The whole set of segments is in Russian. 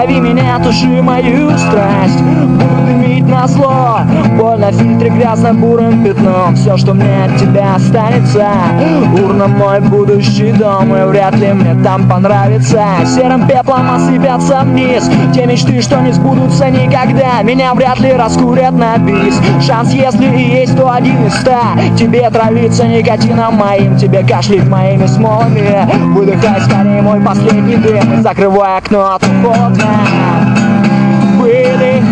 Лови меня, туши мою страсть. Буду дымить назло, боль на фильтре грязно-бурым пятном. Все, что мне от тебя останется, урна мой будущий дом, и вряд ли мне там понравится. Серым пеплом осыпятся вниз те мечты, что не сбудутся никогда. Меня вряд ли раскурят на бис. Шанс, если и есть, то 1 из 100. Тебе травиться никотином моим, тебе кашлять моими смолами. Выдыхай скорее мой последний дым и закрывай окно, а то холодно. Выдыхай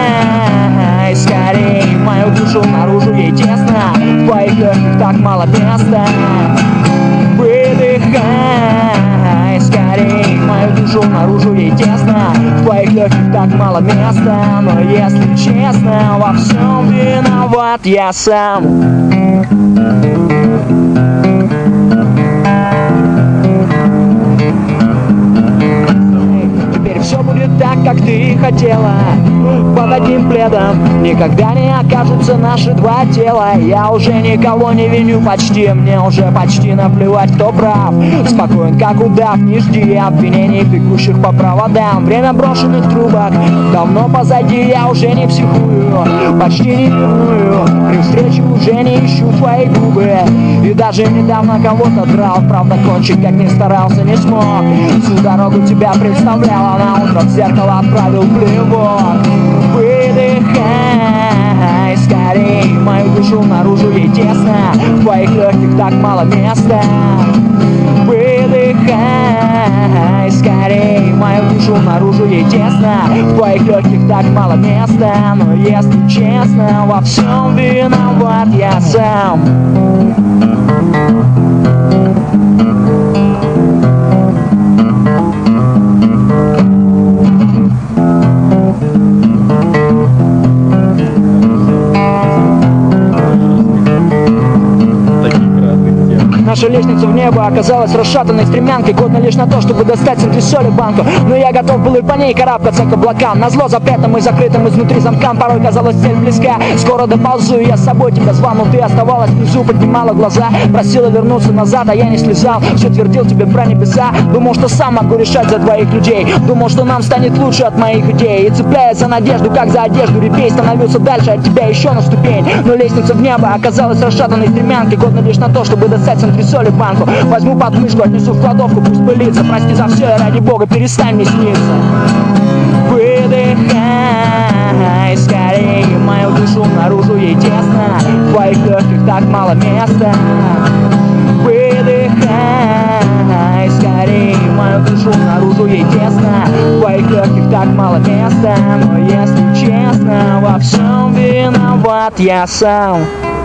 скорей мою душу наружу, ей тесно. В твоих легких так мало места. Выдыхай скорей мою душу наружу, ей тесно. В твоих легких так мало места. Но если честно, во всем виноват я сам. Все будет так, как ты хотела. Под одним пледом никогда не окажутся наши два тела. Я уже никого не виню почти, мне уже почти наплевать, кто прав. Спокоен, как удав, не жди обвинений, бегущих по проводам. Время брошенных трубок давно позади, я уже не психую, почти не ревную. При встрече уже не ищу твои губы. И даже недавно кого-то драл, правда кончик, как ни старался, не смог. Всю дорогу тебя представляла, на утро в зеркало отправил плевок. Выдыхай скорей мою душу наружу, ей тесно. В твоих легких так мало места. Выдыхай скорей мою душу наружу, ей тесно. В твоих легких так мало места. Но если честно, во всем виноват я сам. Наша лестница в небо оказалась расшатанной стремянкой, годна лишь на то, чтобы достать с антресоли банку. Но я готов был и по ней карабкаться к облакам. Назло запретным и закрытым изнутри замкам. Порой казалось, цель близка. Скоро доползу, я с собой тебя звал, но ты оставалась внизу, поднимала глаза, просила вернуться назад, а я не слезал. Все твердил тебе про небеса. Думал, что сам могу решать за твоих людей. Думал, что нам станет лучше от моих идей. И цепляясь за надежду, как за одежду, репей становился дальше от тебя еще на ступень. Но лестница в небо оказалась расшатанной стремянкой, годна лишь на то, чтобы достать с антресоли банку. Возьму подмышку, отнесу в кладовку, пусть пылится. Прости за все и ради бога перестань мне сниться. Выдыхай скорей мою душу наружу, ей тесно. В твоих легких так мало места. Выдыхай скорей мою душу наружу, ей тесно. В твоих легких так мало места. Но если честно, во всем виноват я сам.